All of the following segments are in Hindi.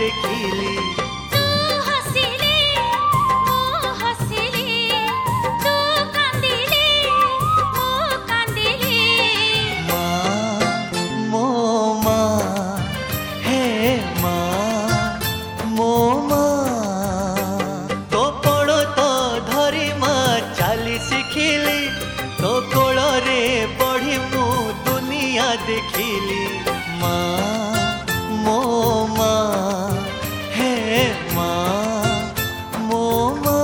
देखिली। तू हसिले मो हसिली, तू कांदिले मो कांदिली। माँ मो माँ हे माँ मो माँ, तो कोड़ तो धरी माँ चाली शिखिली, तो कोड़ रे बढ़ी मु दुनिया देखिली। माँ मो माँ हे माँ मो माँ।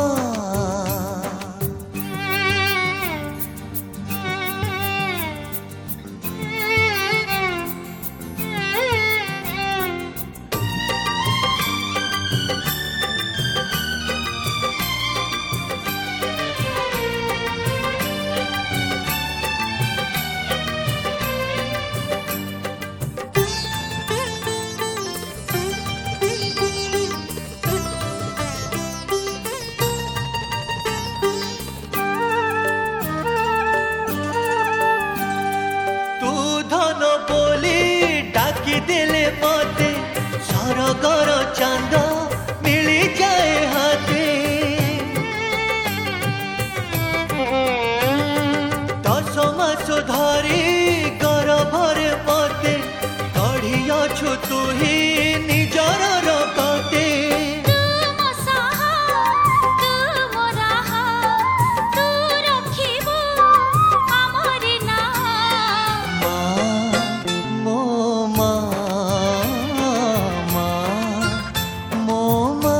धन बोली डाकी देले मते, सरगर चांद मिली जाए हाथे। 10 मास धरी गर्भरे मते गढ़ी अछु तू ही निजर रगते। तू मो साहा, तू मो राहा, तू रखिबो हमरे नाम। मो माँ माँ मो माँ।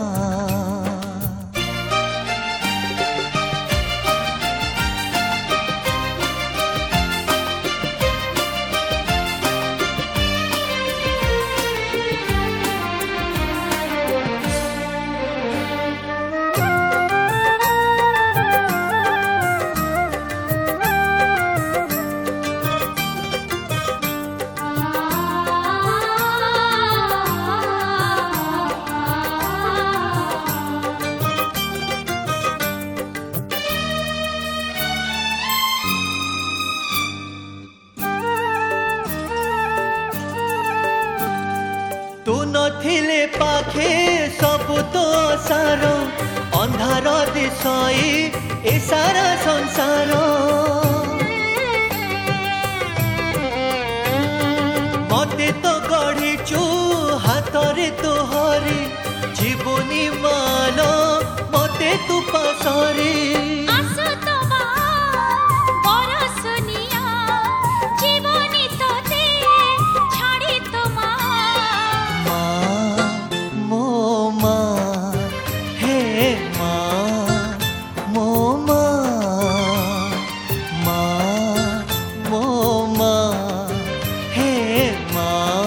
तू नथिले पाखे सब तो सार, अंधार दिशई ए सारा संसार। मते तो गढ़ीचु हाथरे तो हरी, जीवनी मान मते तू पासरी। आसु तो बा बरसनिया, जीवनी तोते छाड़ी तो माँ। मो माँ हे माँ मो माँ। माँ मो माँ हे माँ।